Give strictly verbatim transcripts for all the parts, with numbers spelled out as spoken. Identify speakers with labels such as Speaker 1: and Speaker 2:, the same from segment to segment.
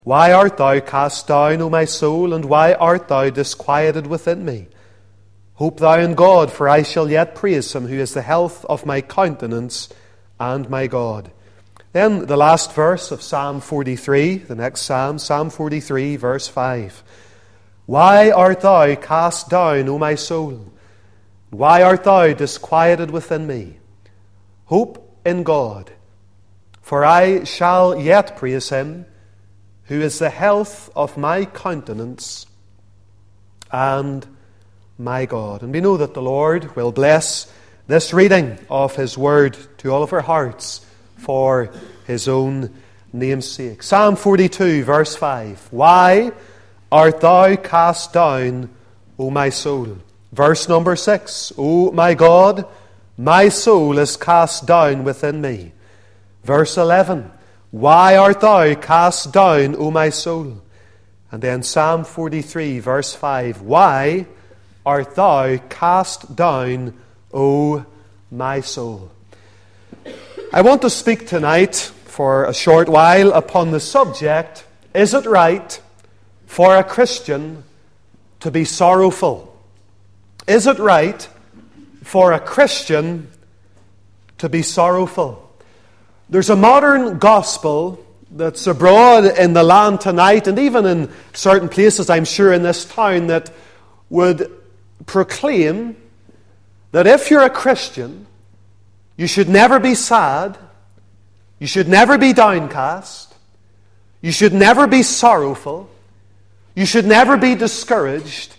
Speaker 1: Why art thou cast down, O my soul, and why art thou disquieted within me? Hope thou in God, for I shall yet praise him, who is the health of my countenance and my God. Then the last verse of Psalm forty-three, the next Psalm, Psalm forty-three, verse five. Why art thou cast down, O my soul? Why art thou disquieted within me? Hope in God, for I shall yet praise him, who is the health of my countenance and my God. And we know that the Lord will bless this reading of his word to all of our hearts for his own name's sake. Psalm forty-two, verse five. Why art thou cast down, O my soul? Verse number six. O my God, my soul is cast down within me. Verse eleven. Why art thou cast down, O my soul? And then Psalm forty-three, verse five. Why art thou cast down, O my soul? I want to speak tonight for a short while upon the subject, is it right for a Christian to be sorrowful? Is it right for a Christian to be sorrowful? There's a modern gospel that's abroad in the land tonight, and even in certain places, I'm sure, in this town, that would proclaim that if you're a Christian, you should never be sad, you should never be downcast, you should never be sorrowful, you should never be discouraged,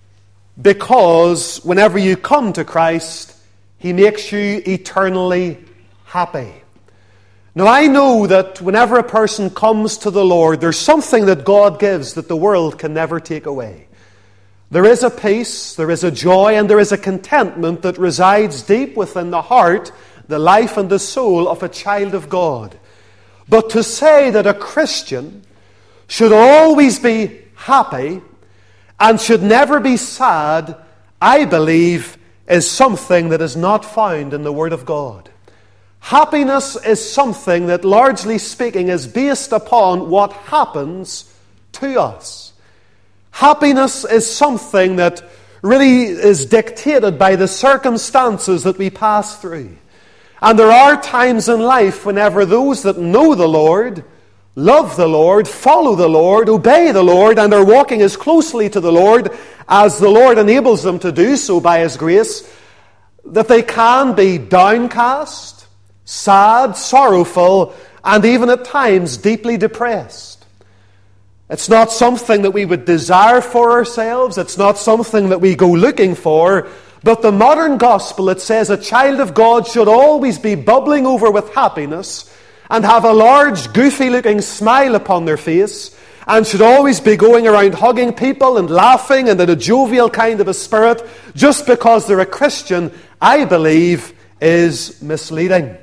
Speaker 1: because whenever you come to Christ, he makes you eternally happy. Now, I know that whenever a person comes to the Lord, there's something that God gives that the world can never take away. There is a peace, there is a joy, and there is a contentment that resides deep within the heart, the life and the soul of a child of God. But to say that a Christian should always be happy and should never be sad, I believe, is something that is not found in the Word of God. Happiness is something that, largely speaking, is based upon what happens to us. Happiness is something that really is dictated by the circumstances that we pass through. And there are times in life whenever those that know the Lord, love the Lord, follow the Lord, obey the Lord, and are walking as closely to the Lord as the Lord enables them to do so by his grace, that they can be downcast, sad, sorrowful, and even at times deeply depressed. It's not something that we would desire for ourselves. It's not something that we go looking for. But the modern gospel, it says a child of God should always be bubbling over with happiness and have a large, goofy-looking smile upon their face, and should always be going around hugging people and laughing and in a jovial kind of a spirit just because they're a Christian, I believe, is misleading.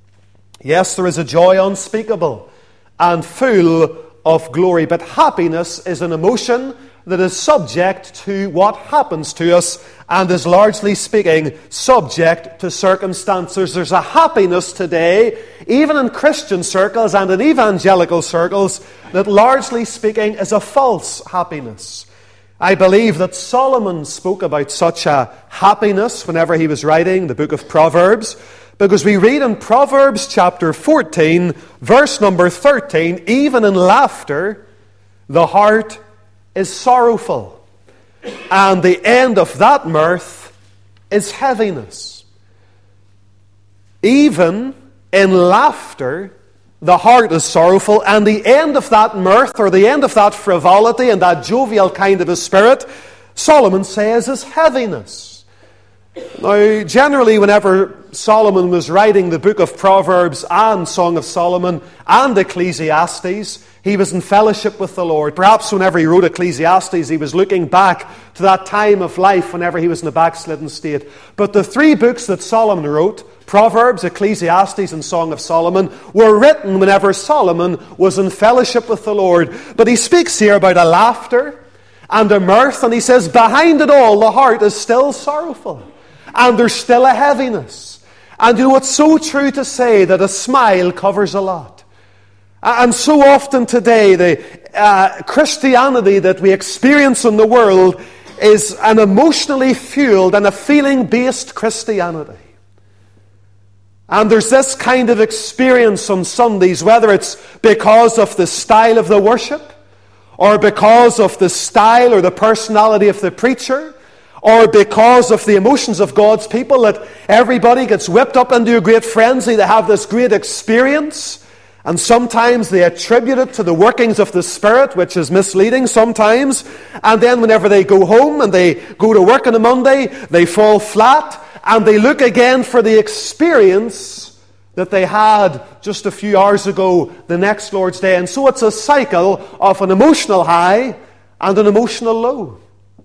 Speaker 1: Yes, there is a joy unspeakable and full of glory, but happiness is an emotion that is subject to what happens to us and is, largely speaking, subject to circumstances. There's a happiness today, even in Christian circles and in evangelical circles, that, largely speaking, is a false happiness. I believe that Solomon spoke about such a happiness whenever he was writing the book of Proverbs, because we read in Proverbs chapter fourteen, verse number thirteen, even in laughter, the heart is sorrowful, and the end of that mirth is heaviness. Even in laughter, the heart is sorrowful, and the end of that mirth, or the end of that frivolity and that jovial kind of a spirit, Solomon says, is heaviness. Now, generally, whenever Solomon was writing the book of Proverbs and Song of Solomon and Ecclesiastes, he was in fellowship with the Lord. Perhaps whenever he wrote Ecclesiastes, he was looking back to that time of life whenever he was in a backslidden state. But the three books that Solomon wrote, Proverbs, Ecclesiastes, and Song of Solomon, were written whenever Solomon was in fellowship with the Lord. But he speaks here about a laughter and a mirth, and he says, behind it all, the heart is still sorrowful. And there's still a heaviness. And you know, it's so true to say that a smile covers a lot. And so often today, the uh, Christianity that we experience in the world is an emotionally fueled and a feeling-based Christianity. And there's this kind of experience on Sundays, whether it's because of the style of the worship, or because of the style or the personality of the preacher, or because of the emotions of God's people, that everybody gets whipped up into a great frenzy. They have this great experience, and sometimes they attribute it to the workings of the Spirit, which is misleading sometimes. And then whenever they go home and they go to work on a Monday, they fall flat, and they look again for the experience that they had just a few hours ago, the next Lord's Day. And so it's a cycle of an emotional high and an emotional low.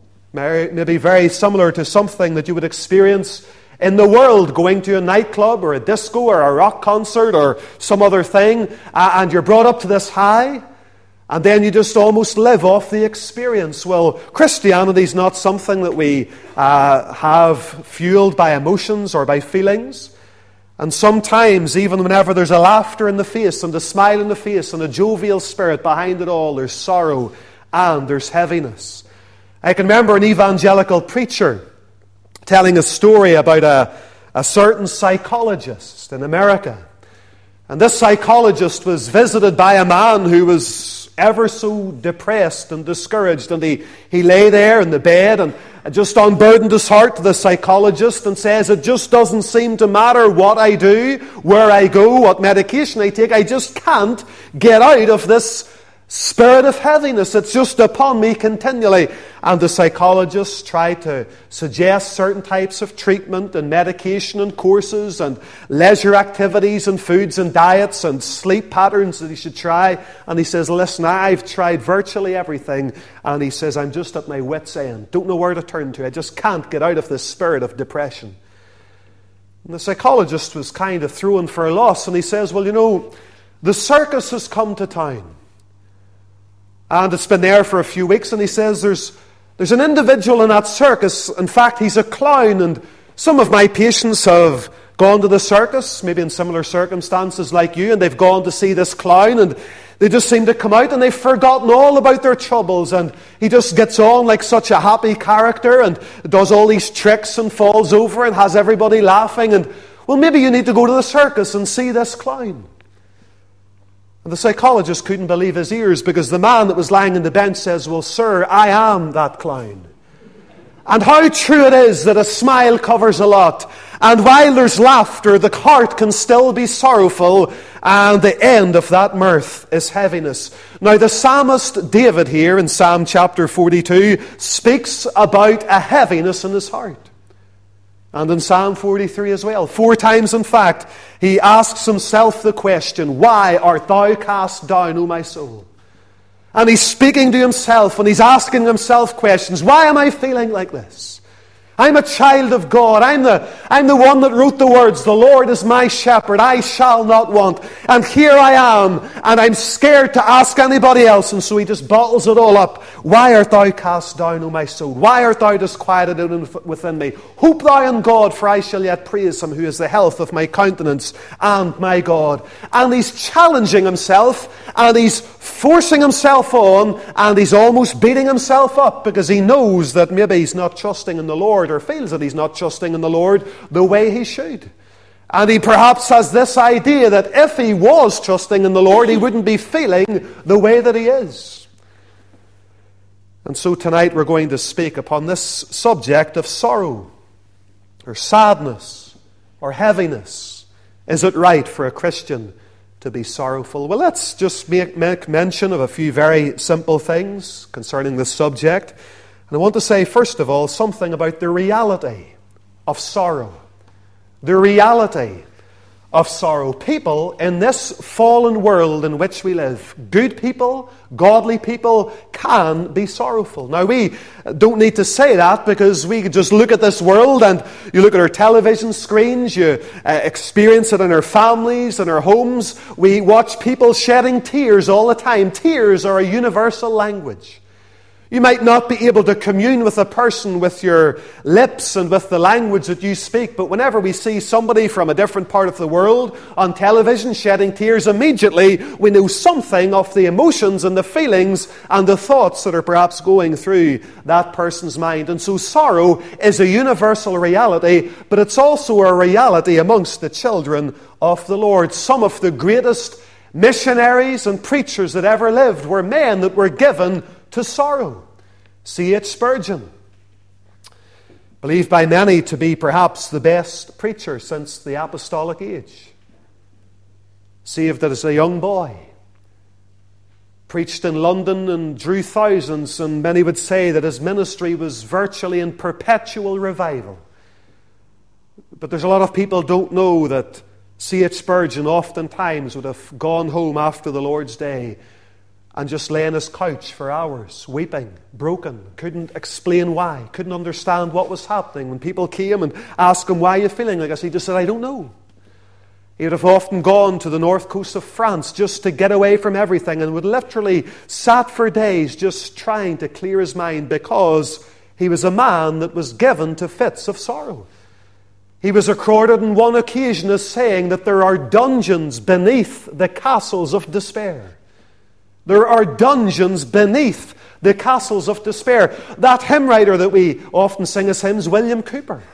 Speaker 1: Maybe very similar to something that you would experience in the world, going to a nightclub or a disco or a rock concert or some other thing, and you're brought up to this high, and then you just almost live off the experience. Well, Christianity is not something that we uh, have fueled by emotions or by feelings. And sometimes, even whenever there's a laughter in the face and a smile in the face and a jovial spirit behind it all, there's sorrow and there's heaviness. I can remember an evangelical preacher telling a story about a, a certain psychologist in America. And this psychologist was visited by a man who was ever so depressed and discouraged. And he, he lay there in the bed and just unburdened his heart to the psychologist and says, "It just doesn't seem to matter what I do, where I go, what medication I take. I just can't get out of this spirit of heaviness. It's just upon me continually." And the psychologist tried to suggest certain types of treatment and medication and courses and leisure activities and foods and diets and sleep patterns that he should try. And he says, "Listen, I've tried virtually everything." And he says, "I'm just at my wit's end. Don't know where to turn to. I just can't get out of this spirit of depression." And the psychologist was kind of thrown for a loss. And he says, "Well, you know, the circus has come to town. And it's been there for a few weeks." And he says, there's, there's an individual in that circus. In fact, he's a clown. And some of my patients have gone to the circus, maybe in similar circumstances like you, and they've gone to see this clown, and they just seem to come out and they've forgotten all about their troubles. And he just gets on like such a happy character and does all these tricks and falls over and has everybody laughing. And, well, maybe you need to go to the circus and see this clown. And the psychologist couldn't believe his ears, because the man that was lying on the bench says, "Well, sir, I am that clown." And how true it is that a smile covers a lot. And while there's laughter, the heart can still be sorrowful, and the end of that mirth is heaviness. Now, the psalmist David here in Psalm chapter forty-two speaks about a heaviness in his heart. And in Psalm forty-three as well. Four times, in fact, he asks himself the question, "Why art thou cast down, O my soul?" And he's speaking to himself and he's asking himself questions. Why am I feeling like this? I'm a child of God. I'm the, I'm the one that wrote the words, "The Lord is my shepherd, I shall not want." And here I am, and I'm scared to ask anybody else. And so he just bottles it all up. "Why art thou cast down, O my soul? Why art thou disquieted within me? Hope thou in God, for I shall yet praise him, who is the health of my countenance and my God." And he's challenging himself, and he's forcing himself on, and he's almost beating himself up, because he knows that maybe he's not trusting in the Lord, or feels that he's not trusting in the Lord the way he should. And he perhaps has this idea that if he was trusting in the Lord, he wouldn't be feeling the way that he is. And so tonight we're going to speak upon this subject of sorrow, or sadness, or heaviness. Is it right for a Christian to be sorrowful? Well, let's just make, make mention of a few very simple things concerning this subject. And I want to say, first of all, something about the reality of sorrow. The reality of sorrow. People in this fallen world in which we live, good people, godly people, can be sorrowful. Now, we don't need to say that, because we could just look at this world, and you look at our television screens, you uh, experience it in our families, in our homes. We watch people shedding tears all the time. Tears are a universal language. You might not be able to commune with a person with your lips and with the language that you speak, but whenever we see somebody from a different part of the world on television shedding tears, immediately we know something of the emotions and the feelings and the thoughts that are perhaps going through that person's mind. And so sorrow is a universal reality, but it's also a reality amongst the children of the Lord. Some of the greatest missionaries and preachers that ever lived were men that were given to sorrow. C H Spurgeon, believed by many to be perhaps the best preacher since the apostolic age, saved as a young boy, preached in London and drew thousands, and many would say that his ministry was virtually in perpetual revival. But there's a lot of people who don't know that C H Spurgeon oftentimes would have gone home after the Lord's Day and just lay on his couch for hours, weeping, broken, couldn't explain why, couldn't understand what was happening. When people came and asked him, why are you feeling like this? He just said, I don't know. He would have often gone to the north coast of France just to get away from everything, and would literally sat for days just trying to clear his mind, because he was a man that was given to fits of sorrow. He was recorded on one occasion as saying that there are dungeons beneath the castles of despair. There are dungeons beneath the castles of despair. That hymn writer that we often sing as hymns, William Cowper.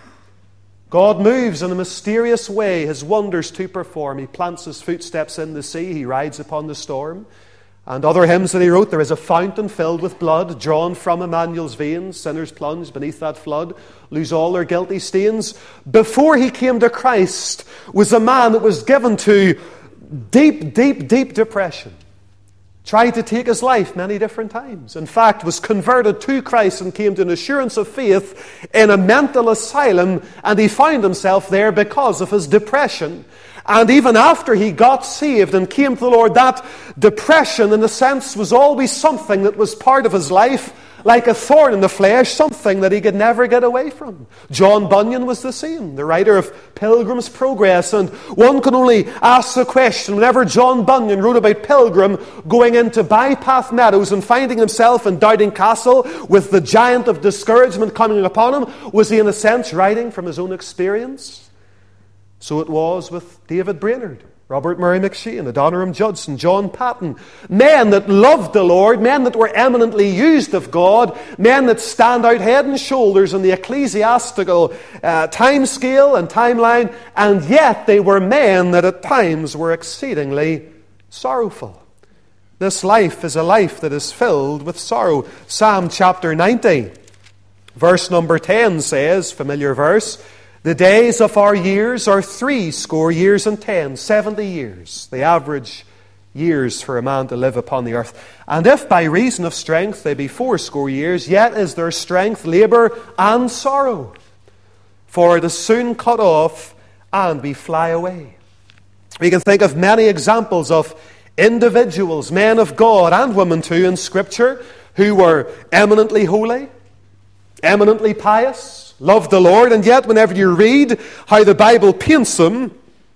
Speaker 1: God moves in a mysterious way his wonders to perform. He plants his footsteps in the sea. He rides upon the storm. And other hymns that he wrote, there is a fountain filled with blood, drawn from Emmanuel's veins. Sinners plunge beneath that flood, lose all their guilty stains. Before he came to Christ was a man that was given to deep, deep, deep depression. Tried to take his life many different times. In fact, was converted to Christ and came to an assurance of faith in a mental asylum, and he found himself there because of his depression. And even after he got saved and came to the Lord, that depression, in a sense, was always something that was part of his life, like a thorn in the flesh, something that he could never get away from. John Bunyan was the same, the writer of Pilgrim's Progress. And one can only ask the question, whenever John Bunyan wrote about Pilgrim going into Bypath Meadows and finding himself in Doubting Castle with the giant of discouragement coming upon him, was he in a sense writing from his own experience? So it was with David Brainerd, Robert Murray McShane, Adoniram Judson, John Patton. Men that loved the Lord, men that were eminently used of God, men that stand out head and shoulders in the ecclesiastical uh, time scale and timeline, and yet they were men that at times were exceedingly sorrowful. This life is a life that is filled with sorrow. Psalm chapter ninety, verse number ten says, familiar verse, the days of our years are three score years and ten, seventy years, the average years for a man to live upon the earth. And if by reason of strength they be fourscore years, yet is their strength labour and sorrow. For it is soon cut off, and we fly away. We can think of many examples of individuals, men of God and women too, in Scripture, who were eminently holy, eminently pious, loved the Lord, and yet whenever you read how the Bible paints them,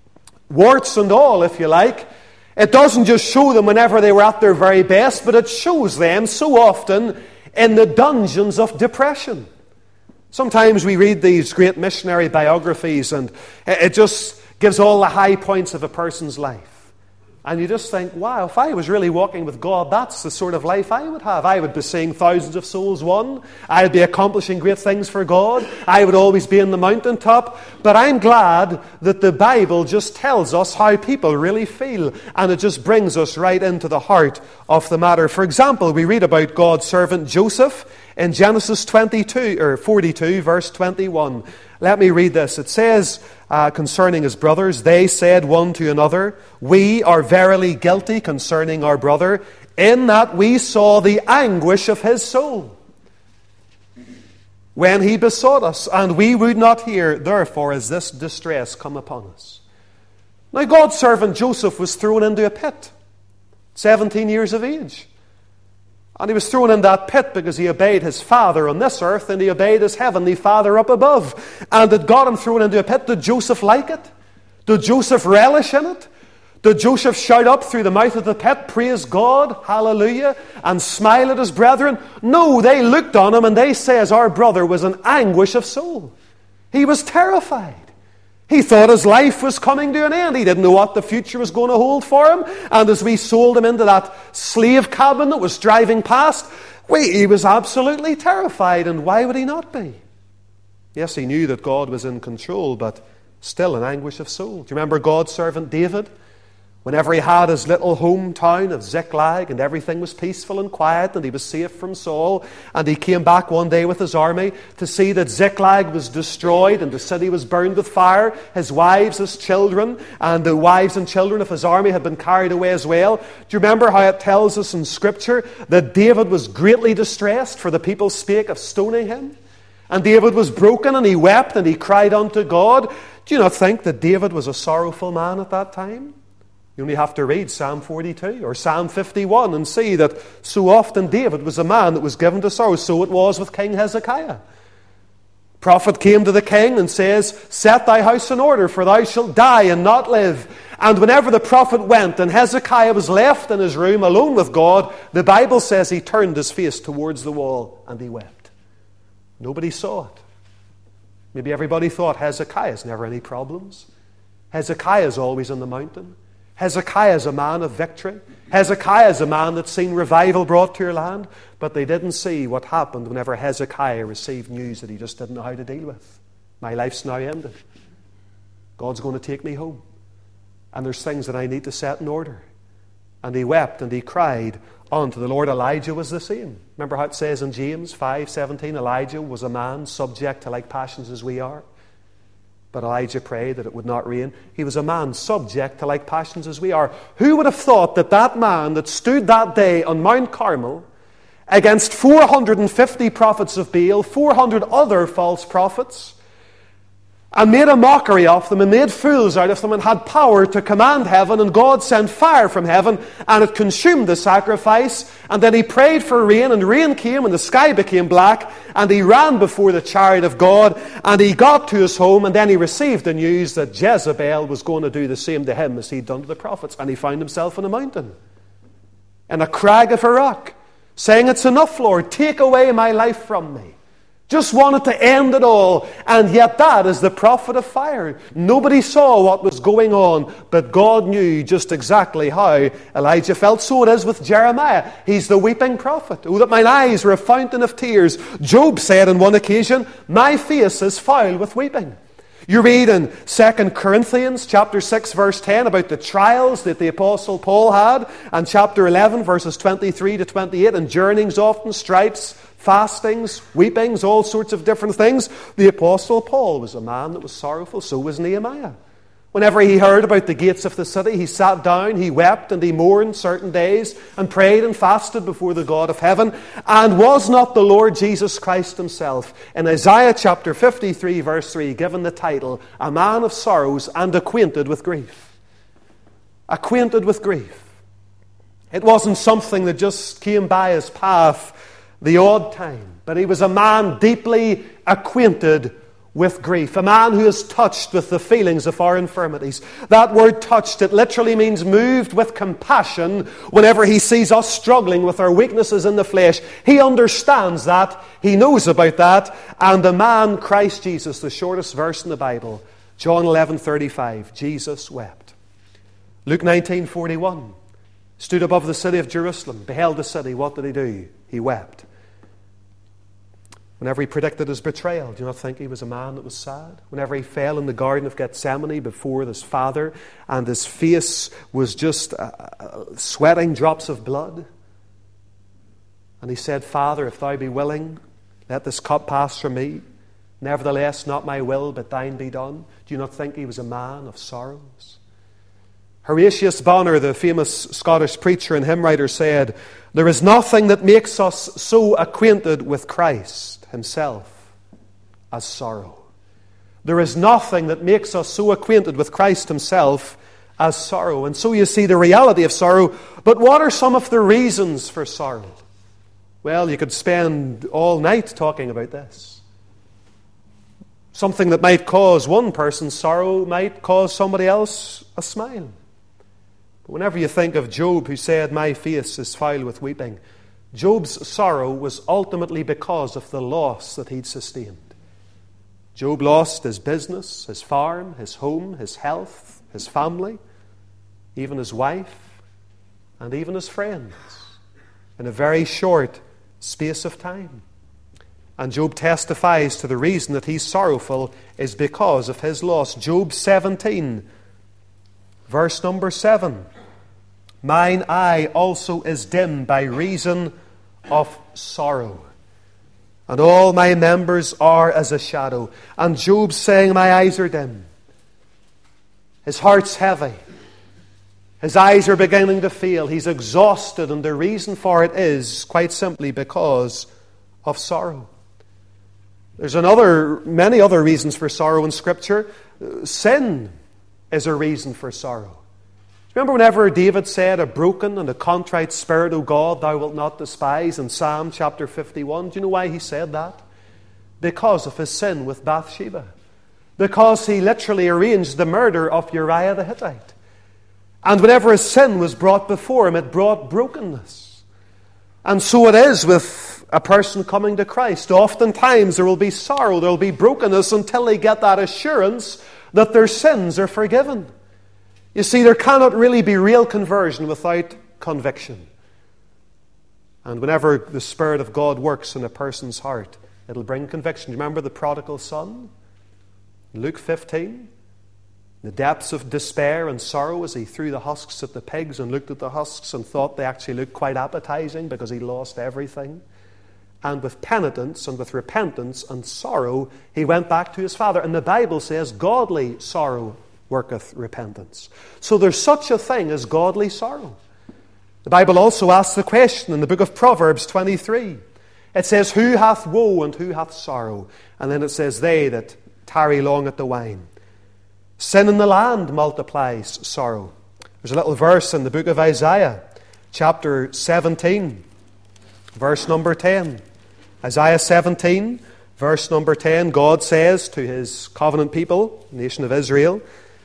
Speaker 1: warts and all, if you like, it doesn't just show them whenever they were at their very best, but it shows them so often in the dungeons of depression. Sometimes we read these great missionary biographies and it just gives all the high points of a person's life. And you just think, wow, if I was really walking with God, that's the sort of life I would have. I would be seeing thousands of souls won. I'd be accomplishing great things for God. I would always be in the mountaintop. But I'm glad that the Bible just tells us how people really feel. And it just brings us right into the heart of the matter. For example, we read about God's servant Joseph in Genesis twenty-two, or forty-two, verse twenty-one. Let me read this. It says, uh, concerning his brothers, they said one to another, we are verily guilty concerning our brother, in that we saw the anguish of his soul when he besought us, and we would not hear. Therefore is this distress come upon us. Now God's servant Joseph was thrown into a pit, seventeen years of age. And he was thrown in that pit because he obeyed his father on this earth, and he obeyed his heavenly Father up above. And it got him thrown into a pit. Did Joseph like it? Did Joseph relish in it? Did Joseph shout up through the mouth of the pit, praise God, hallelujah, and smile at his brethren? No, they looked on him and they says our brother was in anguish of soul. He was terrified. He thought his life was coming to an end. He didn't know what the future was going to hold for him. And as we sold him into that slave cabin that was driving past, wait, he was absolutely terrified. And why would he not be? Yes, he knew that God was in control, but still in anguish of soul. Do you remember God's servant David? Whenever he had his little hometown of Ziklag and everything was peaceful and quiet and he was safe from Saul, and he came back one day with his army to see that Ziklag was destroyed and the city was burned with fire, his wives, his children, and the wives and children of his army had been carried away as well. Do you remember how it tells us in Scripture that David was greatly distressed, for the people spake of stoning him? And David was broken and he wept and he cried unto God. Do you not think that David was a sorrowful man at that time? You only have to read Psalm forty-two or Psalm fifty-one and see that so often David was a man that was given to sorrow. So it was with King Hezekiah. Prophet came to the king and says, set thy house in order, for thou shalt die and not live. And whenever the prophet went and Hezekiah was left in his room alone with God, the Bible says he turned his face towards the wall and he wept. Nobody saw it. Maybe everybody thought Hezekiah's never any problems. Hezekiah's always on the mountain. Hezekiah is a man of victory. Hezekiah is a man that's seen revival brought to your land. But they didn't see what happened whenever Hezekiah received news that he just didn't know how to deal with. My life's now ended. God's going to take me home. And there's things that I need to set in order. And he wept and he cried unto the Lord. Elijah was the same. Remember how it says in James five seventeen, Elijah was a man subject to like passions as we are. But Elijah prayed that it would not rain. He was a man subject to like passions as we are. Who would have thought that that man that stood that day on Mount Carmel against four hundred fifty prophets of Baal, four hundred other false prophets, and made a mockery of them and made fools out of them and had power to command heaven, and God sent fire from heaven and it consumed the sacrifice, and then he prayed for rain and rain came and the sky became black, and he ran before the chariot of God and he got to his home, and then he received the news that Jezebel was going to do the same to him as he'd done to the prophets, and he found himself on a mountain in a crag of a rock saying, it's enough, Lord, take away my life from me. Just wanted to end it all. And yet that is the prophet of fire. Nobody saw what was going on, but God knew just exactly how Elijah felt. So it is with Jeremiah. He's the weeping prophet. Oh, that mine eyes were a fountain of tears. Job said on one occasion, my face is foul with weeping. You read in Second Corinthians chapter six verse ten about the trials that the Apostle Paul had, and chapter eleven verses twenty-three to twenty-eight, and journeyings often, stripes, fastings, weepings, all sorts of different things. The Apostle Paul was a man that was sorrowful. So was Nehemiah. Whenever he heard about the gates of the city, he sat down, he wept, and he mourned certain days, and prayed and fasted before the God of heaven. And was not the Lord Jesus Christ himself, in Isaiah chapter fifty-three verse three, given the title, a man of sorrows and acquainted with grief? Acquainted with grief. It wasn't something that just came by his path the odd time, but he was a man deeply acquainted with grief, a man who is touched with the feelings of our infirmities. That word touched, it literally means moved with compassion whenever he sees us struggling with our weaknesses in the flesh. He understands that, he knows about that, and the man, Christ Jesus, the shortest verse in the Bible, John eleven thirty-five, Jesus wept. Luke nineteen forty-one, stood above the city of Jerusalem, beheld the city. What did he do? He wept. Whenever he predicted his betrayal, do you not think he was a man that was sad? Whenever he fell in the Garden of Gethsemane before his Father, and his face was just uh, uh, sweating drops of blood, and he said, Father, if thou be willing, let this cup pass from me. Nevertheless, not my will, but thine be done. Do you not think he was a man of sorrows? Horatius Bonar, the famous Scottish preacher and hymn writer, said, there is nothing that makes us so acquainted with Christ himself as sorrow. There is nothing that makes us so acquainted with Christ himself as sorrow. And so you see the reality of sorrow. But what are some of the reasons for sorrow? Well, you could spend all night talking about this. Something that might cause one person sorrow might cause somebody else a smile. But whenever you think of Job, who said, "My face is foul with weeping," Job's sorrow was ultimately because of the loss that he'd sustained. Job lost his business, his farm, his home, his health, his family, even his wife, and even his friends, in a very short space of time. And Job testifies to the reason that he's sorrowful is because of his loss. Job seventeen, verse number seven. "Mine eye also is dim by reason of sorrow, and all my members are as a shadow." And Job's saying, my eyes are dim. His heart's heavy. His eyes are beginning to fail. He's exhausted, and the reason for it is, quite simply, because of sorrow. There's another, many other reasons for sorrow in Scripture. Sin is a reason for sorrow. Remember whenever David said, "A broken and a contrite spirit, O God, thou wilt not despise," in Psalm chapter fifty-one? Do you know why he said that? Because of his sin with Bathsheba. Because he literally arranged the murder of Uriah the Hittite. And whenever a sin was brought before him, it brought brokenness. And so it is with a person coming to Christ. Oftentimes there will be sorrow, there will be brokenness until they get that assurance that their sins are forgiven. You see, there cannot really be real conversion without conviction. And whenever the Spirit of God works in a person's heart, it'll bring conviction. Remember the prodigal son? Luke fifteen. The depths of despair and sorrow as he threw the husks at the pigs and looked at the husks and thought they actually looked quite appetizing because he lost everything. And with penitence and with repentance and sorrow, he went back to his father. And the Bible says, godly sorrow worketh repentance. So there's such a thing as godly sorrow. The Bible also asks the question in the book of Proverbs twenty-three. It says, "Who hath woe and who hath sorrow?" And then it says, "They that tarry long at the wine." Sin in the land multiplies sorrow. There's a little verse in the book of Isaiah, chapter seventeen, verse number ten. Isaiah seventeen, verse number ten, God says to his covenant people, nation of Israel,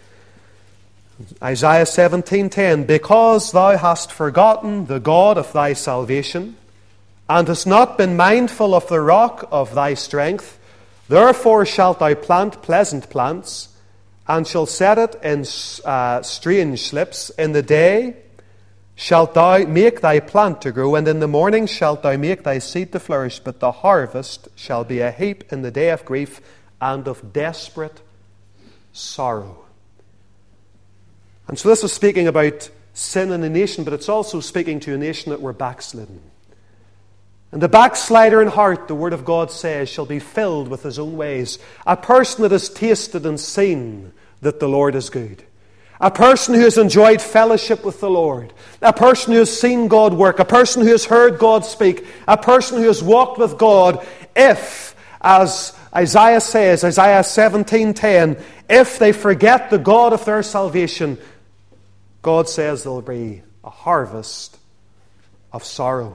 Speaker 1: Isaiah seventeen ten, "Because thou hast forgotten the God of thy salvation, and hast not been mindful of the rock of thy strength, therefore shalt thou plant pleasant plants, and shall set it in uh, strange slips. In the day shalt thou make thy plant to grow, and in the morning shalt thou make thy seed to flourish, but the harvest shall be a heap in the day of grief and of desperate sorrow." And so this is speaking about sin in a nation, but it's also speaking to a nation that were backslidden. And the backslider in heart, the Word of God says, shall be filled with his own ways. A person that has tasted and seen that the Lord is good. A person who has enjoyed fellowship with the Lord. A person who has seen God work. A person who has heard God speak. A person who has walked with God. If, as Isaiah says, Isaiah seventeen ten, if they forget the God of their salvation, God says there will be a harvest of sorrow.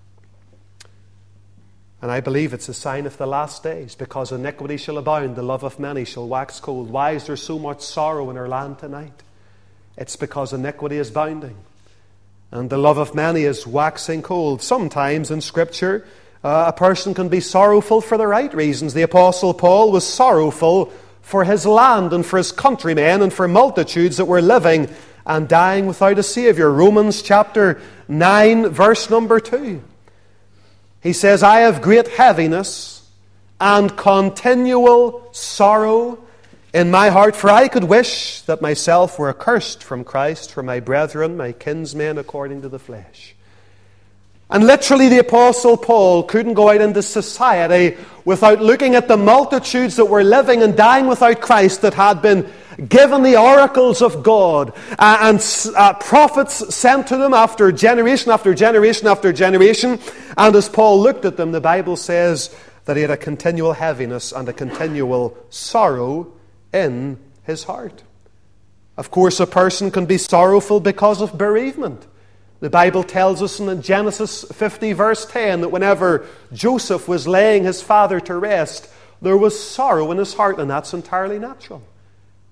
Speaker 1: And I believe it's a sign of the last days, because iniquity shall abound, the love of many shall wax cold. Why is there so much sorrow in our land tonight? It's because iniquity is bounding, and the love of many is waxing cold. Sometimes in Scripture, uh, a person can be sorrowful for the right reasons. The Apostle Paul was sorrowful for his land and for his countrymen and for multitudes that were living and dying without a Savior. Romans chapter nine, verse number two. He says, "I have great heaviness and continual sorrow in my heart, for I could wish that myself were accursed from Christ for my brethren, my kinsmen according to the flesh." And literally the Apostle Paul couldn't go out into society without looking at the multitudes that were living and dying without Christ, that had been given the oracles of God, uh, and uh, prophets sent to them after generation after generation after generation. And as Paul looked at them, the Bible says that he had a continual heaviness and a continual sorrow in his heart. Of course, a person can be sorrowful because of bereavement. The Bible tells us in Genesis fifty, verse ten, that whenever Joseph was laying his father to rest, there was sorrow in his heart, and that's entirely natural.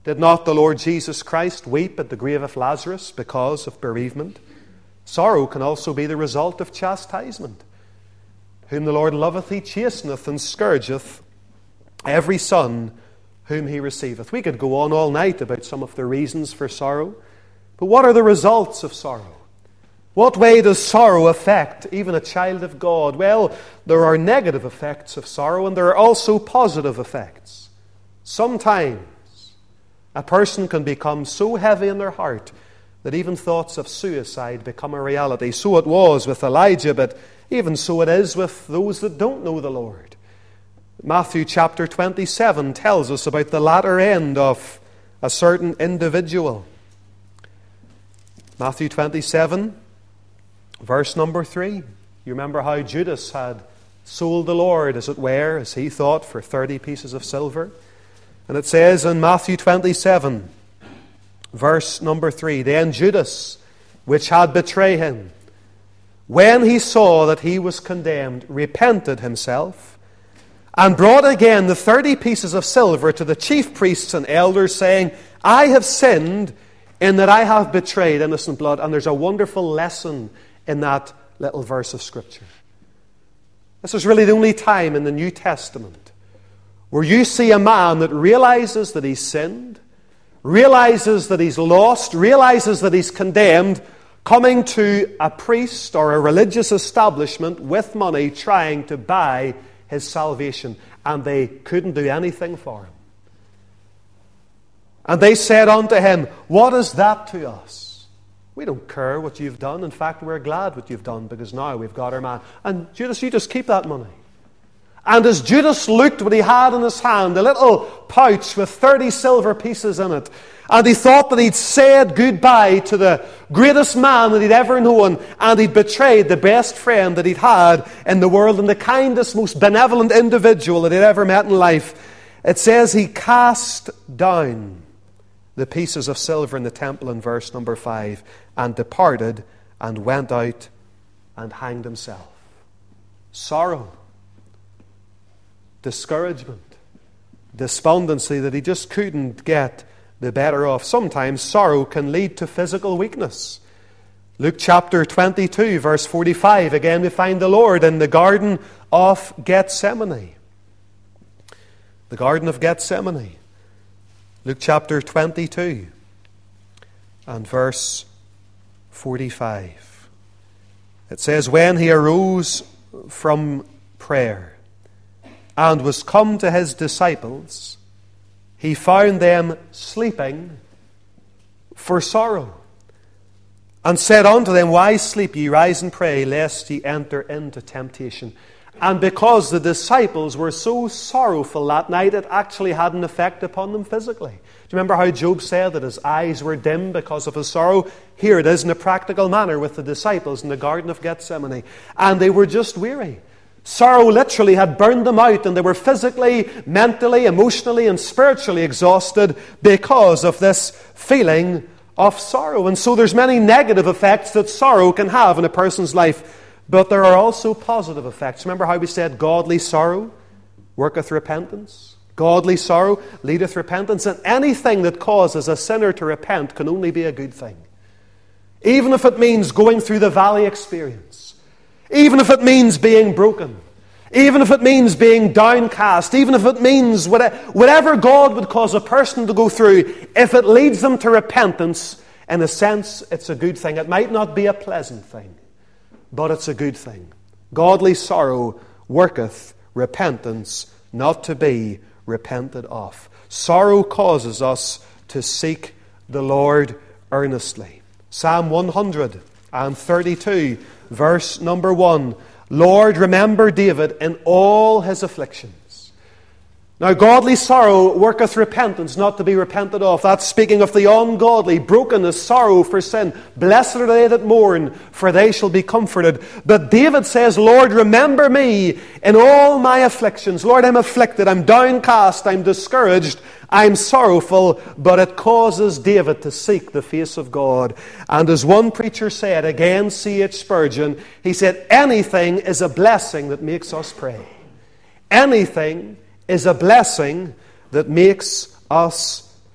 Speaker 1: Did not the Lord Jesus Christ weep at the grave of Lazarus because of bereavement? Sorrow can also be the result of chastisement. Whom the Lord loveth, he chasteneth, and scourgeth every son whom he receiveth. We could go on all night about some of the reasons for sorrow. But what are the results of sorrow? What way does sorrow affect even a child of God? Well, there are negative effects of sorrow, and there are also positive effects. Sometimes a person can become so heavy in their heart that even thoughts of suicide become a reality. So it was with Elijah, but even so it is with those that don't know the Lord. Matthew chapter twenty-seven tells us about the latter end of a certain individual. Matthew twenty-seven, verse number three. You remember how Judas had sold the Lord, as it were, as he thought, for thirty pieces of silver. And it says in Matthew twenty-seven, verse number three, Then Judas, which had betrayed him, when he saw that he was condemned, repented himself, and brought again the thirty pieces of silver to the chief priests and elders, saying, I have sinned in that I have betrayed innocent blood. And there's a wonderful lesson in that little verse of Scripture. This is really the only time in the New Testament where you see a man that realizes that he's sinned, realizes that he's lost, realizes that he's condemned, coming to a priest or a religious establishment with money trying to buy his salvation, and they couldn't do anything for him. And they said unto him, What is that to us? We don't care what you've done. In fact, we're glad what you've done, because now we've got our man. And Judas, you just keep that money. And as Judas looked what he had in his hand, a little pouch with thirty silver pieces in it, and he thought that he'd said goodbye to the greatest man that he'd ever known, and he'd betrayed the best friend that he'd had in the world, and the kindest, most benevolent individual that he'd ever met in life. It says he cast down the pieces of silver in the temple in verse number five, and departed and went out and hanged himself. Sorrow, discouragement, despondency that he just couldn't get the better of. Sometimes sorrow can lead to physical weakness. Luke chapter twenty-two, verse forty-five, again we find the Lord in the Garden of Gethsemane. The Garden of Gethsemane. Luke chapter twenty-two and verse forty-five. It says, When he arose from prayer and was come to his disciples, he found them sleeping for sorrow, and said unto them, Why sleep ye? Rise and pray, lest ye enter into temptation. And because the disciples were so sorrowful that night, it actually had an effect upon them physically. Do you remember how Job said that his eyes were dim because of his sorrow? Here it is in a practical manner with the disciples in the Garden of Gethsemane. And they were just weary. Sorrow literally had burned them out, and they were physically, mentally, emotionally, and spiritually exhausted because of this feeling of sorrow. And so there's many negative effects that sorrow can have in a person's life. But there are also positive effects. Remember how we said godly sorrow worketh repentance? Godly sorrow leadeth repentance. And anything that causes a sinner to repent can only be a good thing. Even if it means going through the valley experience. Even if it means being broken. Even if it means being downcast. Even if it means whatever God would cause a person to go through, if it leads them to repentance, in a sense, it's a good thing. It might not be a pleasant thing, but it's a good thing. Godly sorrow worketh repentance, not to be repented of. Sorrow causes us to seek the Lord earnestly. Psalm one hundred thirty-two, verse number one. Lord, remember David in all his afflictions. Now, godly sorrow worketh repentance, not to be repented of. That's speaking of the ungodly, brokenness, sorrow for sin. Blessed are they that mourn, for they shall be comforted. But David says, Lord, remember me in all my afflictions. Lord, I'm afflicted, I'm downcast, I'm discouraged, I'm sorrowful. But it causes David to seek the face of God. And as one preacher said, again, C H Spurgeon, he said, anything is a blessing that makes us pray. Anything is a blessing that makes us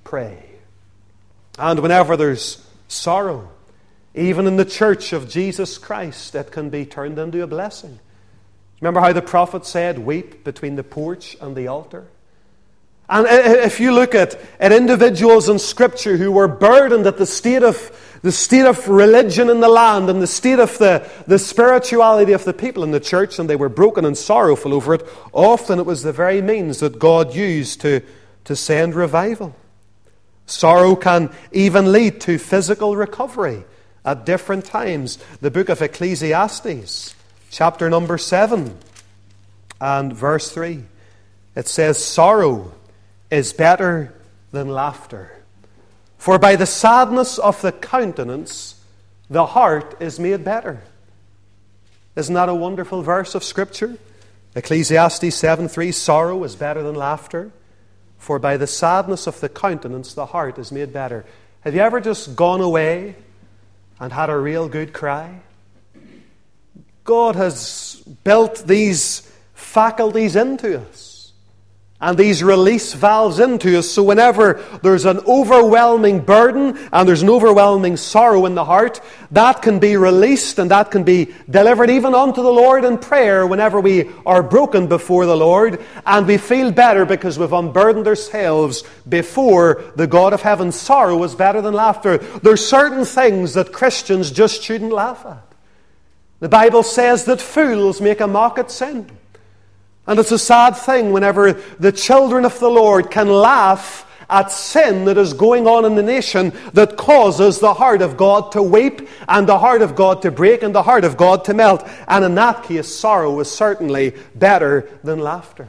Speaker 1: pray. And whenever there's sorrow, even in the church of Jesus Christ, it can be turned into a blessing. Remember how the prophet said, weep between the porch and the altar? And if you look at, at individuals in Scripture who were burdened at the state of the state of religion in the land and the state of the, the spirituality of the people in the church, and they were broken and sorrowful over it, often it was the very means that God used to, to send revival. Sorrow can even lead to physical recovery at different times. The book of Ecclesiastes, chapter number seven and verse three, it says, sorrow is better than laughter, for by the sadness of the countenance the heart is made better. Isn't that a wonderful verse of Scripture? Ecclesiastes seven three, sorrow is better than laughter, for by the sadness of the countenance the heart is made better. Have you ever just gone away and had a real good cry? God has built these faculties into us and these release valves into us, so whenever there's an overwhelming burden and there's an overwhelming sorrow in the heart, that can be released and that can be delivered even unto the Lord in prayer whenever we are broken before the Lord, and we feel better because we've unburdened ourselves before the God of heaven. Sorrow is better than laughter. There's certain things that Christians just shouldn't laugh at. The Bible says that fools make a mock at sin. And it's a sad thing whenever the children of the Lord can laugh at sin that is going on in the nation that causes the heart of God to weep and the heart of God to break and the heart of God to melt. And in that case, sorrow is certainly better than laughter,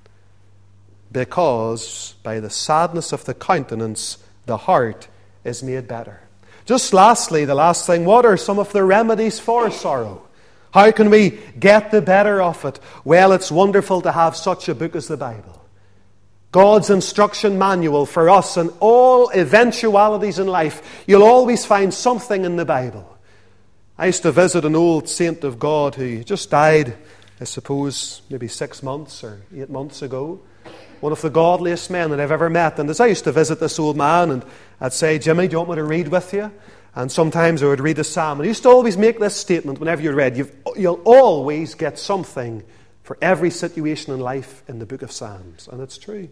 Speaker 1: because by the sadness of the countenance, the heart is made better. Just lastly, the last thing, what are some of the remedies for sorrow? How can we get the better of it? Well, it's wonderful to have such a book as the Bible. God's instruction manual for us in all eventualities in life. You'll always find something in the Bible. I used to visit an old saint of God who just died, I suppose, maybe six months or eight months ago. One of the godliest men that I've ever met. And as I used to visit this old man, and I'd say, Jimmy, do you want me to read with you? And sometimes I would read a psalm. And I used to always make this statement whenever you read, you've, you'll always get something for every situation in life in the book of Psalms. And it's true.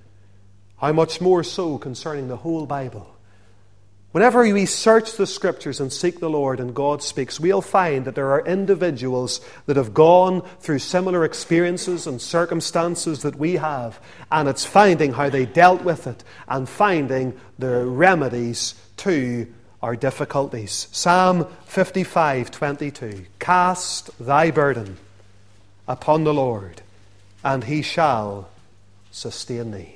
Speaker 1: How much more so concerning the whole Bible. Whenever we search the Scriptures and seek the Lord and God speaks, we'll find that there are individuals that have gone through similar experiences and circumstances that we have. And it's finding how they dealt with it and finding the remedies to our difficulties. Psalm fifty-five twenty-two. Cast thy burden upon the Lord, and he shall sustain thee.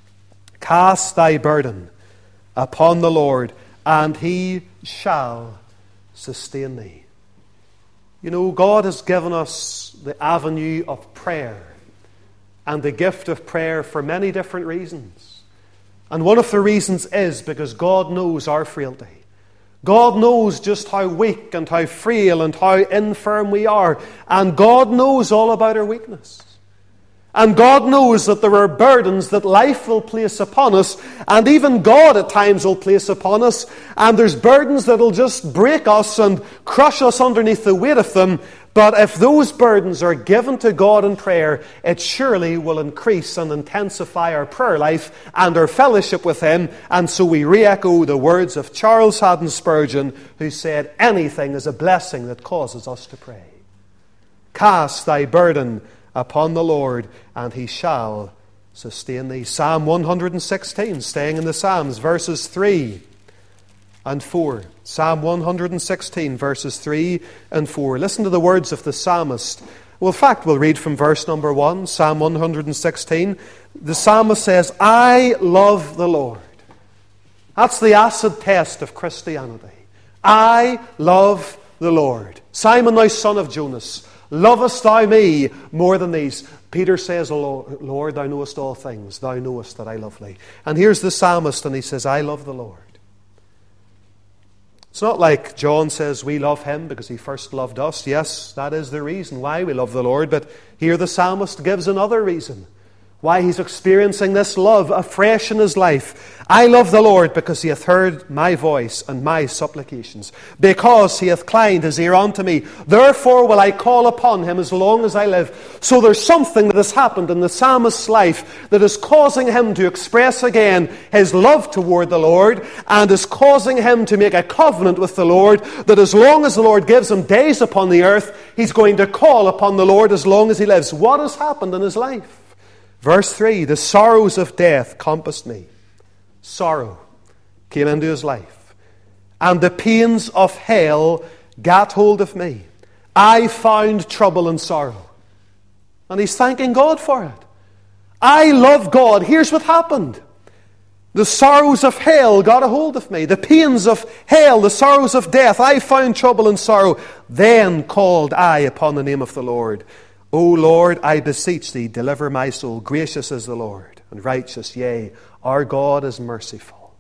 Speaker 1: Cast thy burden upon the Lord, and he shall sustain thee. You know, God has given us the avenue of prayer and the gift of prayer for many different reasons. And one of the reasons is because God knows our frailty. God knows just how weak and how frail and how infirm we are. And God knows all about our weakness. And God knows that there are burdens that life will place upon us, and even God at times will place upon us. And there's burdens that will just break us and crush us underneath the weight of them. But if those burdens are given to God in prayer, it surely will increase and intensify our prayer life and our fellowship with Him. And so we re-echo the words of Charles Haddon Spurgeon, who said, anything is a blessing that causes us to pray. Cast thy burden upon the Lord, and he shall sustain thee. Psalm one hundred sixteen, staying in the Psalms, verses three and four. Psalm one hundred sixteen, verses three and four. Listen to the words of the psalmist. Well, in fact, we'll read from verse number one, Psalm one hundred sixteen. The psalmist says, I love the Lord. That's the acid test of Christianity. I love the Lord. Simon, thou son of Jonas, lovest thou me more than these? Peter says, O Lord, thou knowest all things. Thou knowest that I love thee. And here's the psalmist, and he says, I love the Lord. It's not like John says we love him because he first loved us. Yes, that is the reason why we love the Lord. But here the psalmist gives another reason why he's experiencing this love afresh in his life. I love the Lord because he hath heard my voice and my supplications, because he hath inclined his ear unto me. Therefore will I call upon him as long as I live. So there's something that has happened in the psalmist's life that is causing him to express again his love toward the Lord, and is causing him to make a covenant with the Lord that as long as the Lord gives him days upon the earth, he's going to call upon the Lord as long as he lives. What has happened in his life? Verse three, the sorrows of death compassed me. Sorrow came into his life. And the pains of hell gat hold of me. I found trouble and sorrow. And he's thanking God for it. I love God. Here's what happened. The sorrows of hell got a hold of me. The pains of hell, the sorrows of death. I found trouble and sorrow. Then called I upon the name of the Lord. O Lord, I beseech thee, deliver my soul. Gracious is the Lord, and righteous, yea, our God is merciful.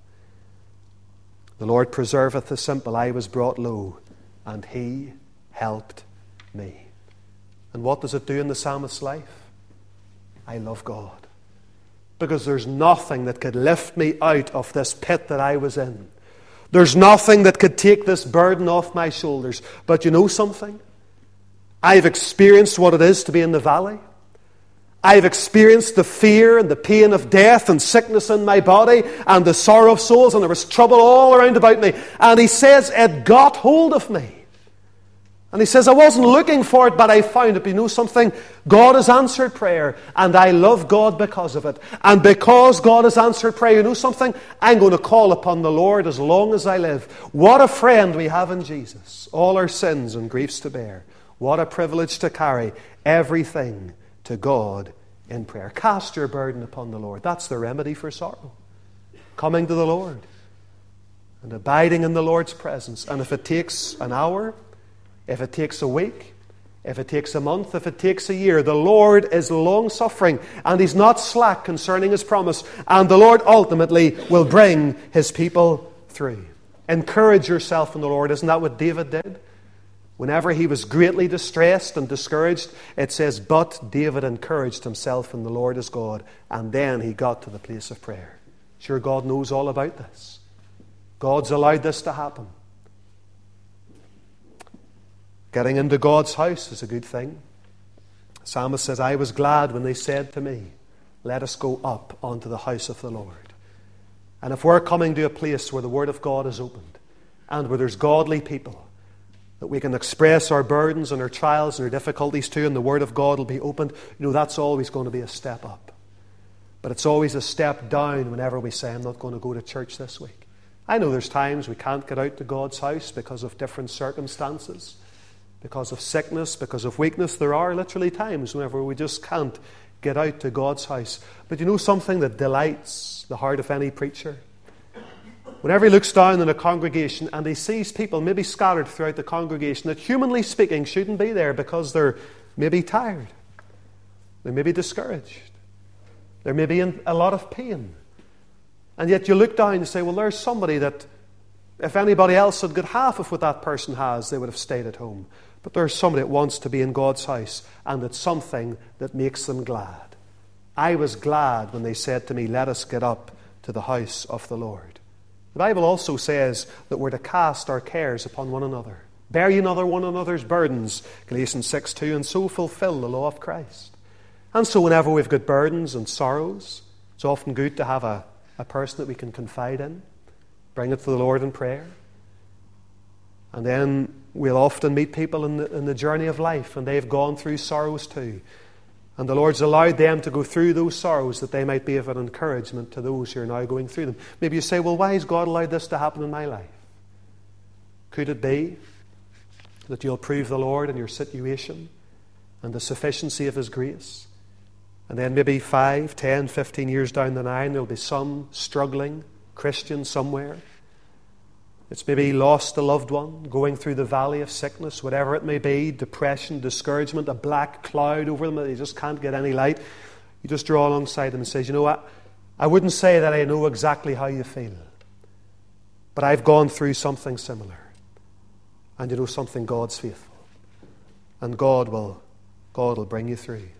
Speaker 1: The Lord preserveth the simple. I was brought low, and he helped me. And what does it do in the psalmist's life? I love God. Because there's nothing that could lift me out of this pit that I was in. There's nothing that could take this burden off my shoulders. But you know something? I've experienced what it is to be in the valley. I've experienced the fear and the pain of death and sickness in my body and the sorrow of souls, and there was trouble all around about me. And he says, it got hold of me. And he says, I wasn't looking for it, but I found it. But you know something? God has answered prayer, and I love God because of it. And because God has answered prayer, you know something? I'm going to call upon the Lord as long as I live. What a friend we have in Jesus. All our sins and griefs to bear. What a privilege to carry everything to God in prayer. Cast your burden upon the Lord. That's the remedy for sorrow. Coming to the Lord and abiding in the Lord's presence. And if it takes an hour, if it takes a week, if it takes a month, if it takes a year, the Lord is long-suffering and he's not slack concerning his promise. And the Lord ultimately will bring his people through. Encourage yourself in the Lord. Isn't that what David did? Whenever he was greatly distressed and discouraged, it says, but David encouraged himself in the Lord his God. And then he got to the place of prayer. Sure, God knows all about this. God's allowed this to happen. Getting into God's house is a good thing. The psalmist says, I was glad when they said to me, let us go up onto the house of the Lord. And if we're coming to a place where the Word of God is opened and where there's godly people, that we can express our burdens and our trials and our difficulties to, and the Word of God will be opened, you know, that's always going to be a step up. But it's always a step down whenever we say, I'm not going to go to church this week. I know there's times we can't get out to God's house because of different circumstances, because of sickness, because of weakness. There are literally times whenever we just can't get out to God's house. But you know something that delights the heart of any preacher? Whenever he looks down in a congregation and he sees people maybe scattered throughout the congregation that, humanly speaking, shouldn't be there because they're maybe tired, they may be discouraged, they may be in a lot of pain. And yet you look down and say, well, there's somebody that if anybody else had got half of what that person has, they would have stayed at home. But there's somebody that wants to be in God's house, and it's something that makes them glad. I was glad when they said to me, let us get up to the house of the Lord. The Bible also says that we're to cast our cares upon one another. Bear ye another one another's burdens, Galatians six two, and so fulfill the law of Christ. And so whenever we've got burdens and sorrows, it's often good to have a, a person that we can confide in. Bring it to the Lord in prayer. And then we'll often meet people in the, in the journey of life, and they've gone through sorrows too. And the Lord's allowed them to go through those sorrows that they might be of an encouragement to those who are now going through them. Maybe you say, well, why has God allowed this to happen in my life? Could it be that you'll prove the Lord in your situation and the sufficiency of His grace? And then maybe five, ten, fifteen years down the line, there'll be some struggling Christian somewhere. It's maybe lost a loved one, going through the valley of sickness, whatever it may be, depression, discouragement, a black cloud over them, they just can't get any light. You just draw alongside them and say, you know what, I wouldn't say that I know exactly how you feel, but I've gone through something similar. And you know something, God's faithful. And God will, God will bring you through.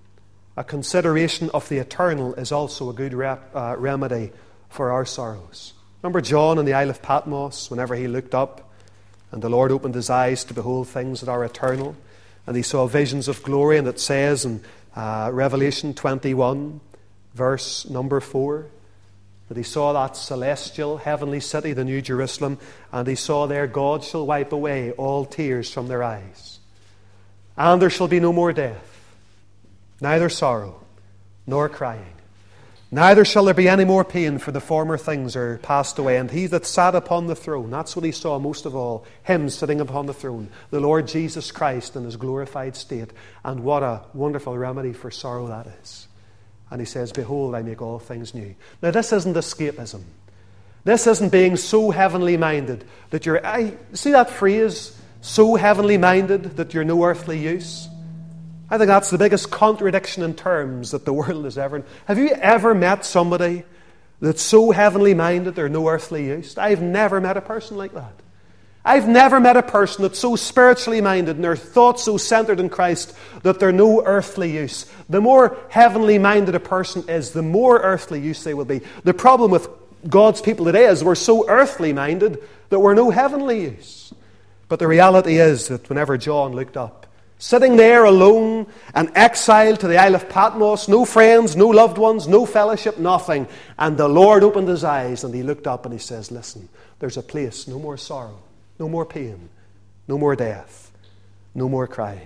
Speaker 1: a consideration of the eternal is also a good rep, uh, remedy for our sorrows. Remember John on the Isle of Patmos, whenever he looked up and the Lord opened his eyes to behold things that are eternal, and he saw visions of glory, and it says in uh, Revelation twenty-one, verse number four, that he saw that celestial heavenly city, the New Jerusalem, and he saw there, God shall wipe away all tears from their eyes. And there shall be no more death, neither sorrow, nor crying. Neither shall there be any more pain, for the former things are passed away. And he that sat upon the throne, that's what he saw most of all, him sitting upon the throne, the Lord Jesus Christ in his glorified state. And what a wonderful remedy for sorrow that is. And he says, behold, I make all things new. Now this isn't escapism. This isn't being so heavenly minded that you're, I see that phrase, so heavenly minded that you're no earthly use? I think that's the biggest contradiction in terms that the world has ever... Have you ever met somebody that's so heavenly minded they're no earthly use? I've never met a person like that. I've never met a person that's so spiritually minded and their thoughts so centered in Christ that they're no earthly use. The more heavenly minded a person is, the more earthly use they will be. The problem with God's people today is we're so earthly minded that we're no heavenly use. But the reality is that whenever John looked up, sitting there alone and exiled to the Isle of Patmos, no friends, no loved ones, no fellowship, nothing. And the Lord opened his eyes and he looked up and he says, listen, there's a place, no more sorrow, no more pain, no more death, no more crying.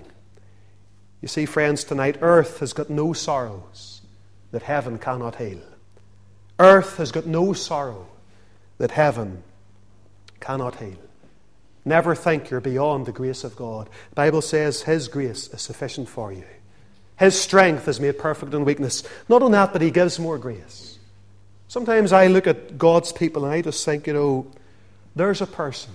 Speaker 1: You see, friends, tonight, earth has got no sorrows that heaven cannot heal. Earth has got no sorrow that heaven cannot heal. Never think you're beyond the grace of God. The Bible says his grace is sufficient for you. His strength is made perfect in weakness. Not only that, but he gives more grace. Sometimes I look at God's people and I just think, you know, there's a person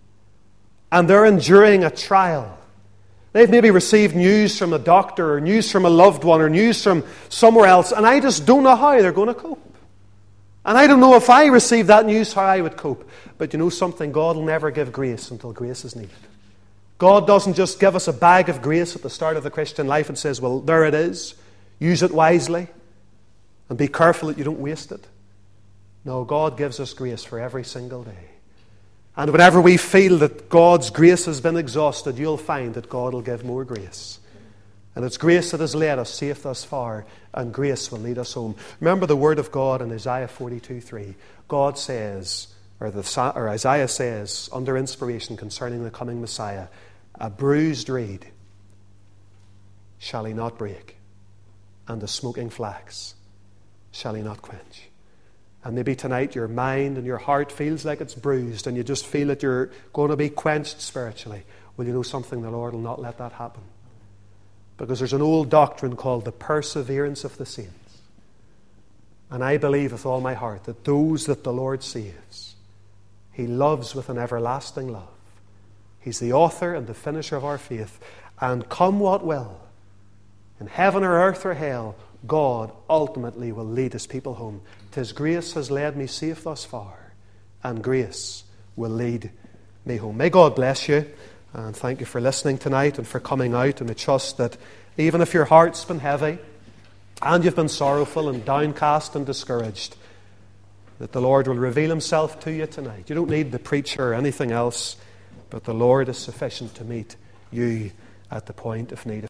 Speaker 1: and they're enduring a trial. They've maybe received news from a doctor or news from a loved one or news from somewhere else, and I just don't know how they're going to cope. And I don't know if I received that news how I would cope. But you know something? God will never give grace until grace is needed. God doesn't just give us a bag of grace at the start of the Christian life and says, well, there it is. Use it wisely. And be careful that you don't waste it. No, God gives us grace for every single day. And whenever we feel that God's grace has been exhausted, you'll find that God will give more grace. And it's grace that has led us safe thus far, and grace will lead us home. Remember the word of God in Isaiah forty-two three. God says, or, the, or Isaiah says, under inspiration concerning the coming Messiah, a bruised reed shall he not break, and a smoking flax shall he not quench. And maybe tonight your mind and your heart feels like it's bruised, and you just feel that you're going to be quenched spiritually. Well, you know something? The Lord will not let that happen. Because there's an old doctrine called the perseverance of the saints. And I believe with all my heart that those that the Lord saves, he loves with an everlasting love. He's the author and the finisher of our faith. And come what will, in heaven or earth or hell, God ultimately will lead his people home. 'Tis grace has led me safe thus far, and grace will lead me home. May God bless you. And thank you for listening tonight and for coming out. And I trust that even if your heart's been heavy and you've been sorrowful and downcast and discouraged, that the Lord will reveal himself to you tonight. You don't need the preacher or anything else, but the Lord is sufficient to meet you at the point of need.